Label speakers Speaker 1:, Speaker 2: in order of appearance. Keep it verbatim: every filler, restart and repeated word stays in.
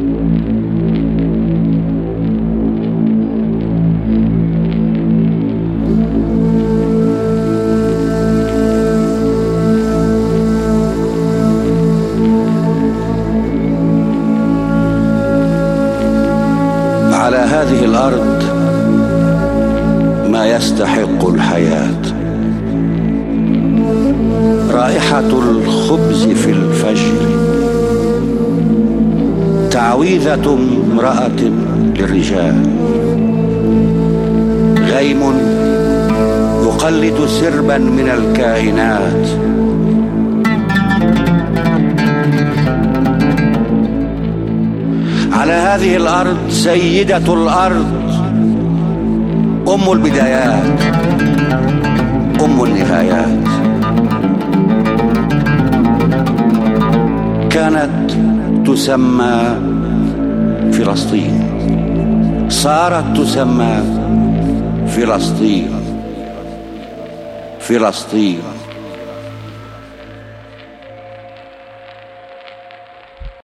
Speaker 1: على هذه الأرض ما يستحق الحياة، رائحة الخبز في الفجر، تعويذة امرأة للرجال، غيم يقلد سربا من الكائنات، على هذه الأرض سيدة الأرض، أم البدايات، أم النهايات، كانت تسمى فلسطين، صارت تسمى فلسطين، فلسطين.